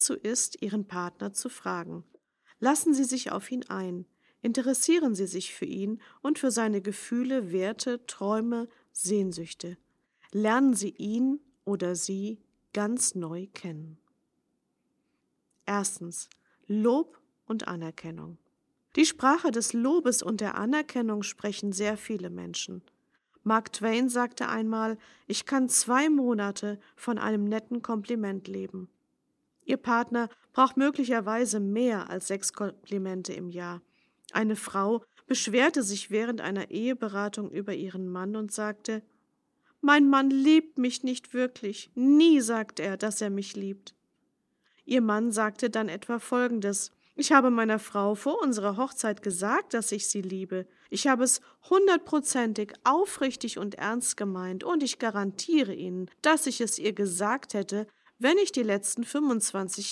dazu ist, Ihren Partner zu fragen. Lassen Sie sich auf ihn ein. Interessieren Sie sich für ihn und für seine Gefühle, Werte, Träume, Sehnsüchte. Lernen Sie ihn oder sie ganz neu kennen. Erstens. Lob und Anerkennung. Die Sprache des Lobes und der Anerkennung sprechen sehr viele Menschen. Mark Twain sagte einmal, ich kann 2 Monate von einem netten Kompliment leben. Ihr Partner braucht möglicherweise mehr als 6 Komplimente im Jahr. Eine Frau beschwerte sich während einer Eheberatung über ihren Mann und sagte, mein Mann liebt mich nicht wirklich. Nie sagt er, dass er mich liebt. Ihr Mann sagte dann etwa Folgendes: Ich habe meiner Frau vor unserer Hochzeit gesagt, dass ich sie liebe. Ich habe es 100%ig aufrichtig und ernst gemeint und ich garantiere Ihnen, dass ich es ihr gesagt hätte, wenn ich die letzten 25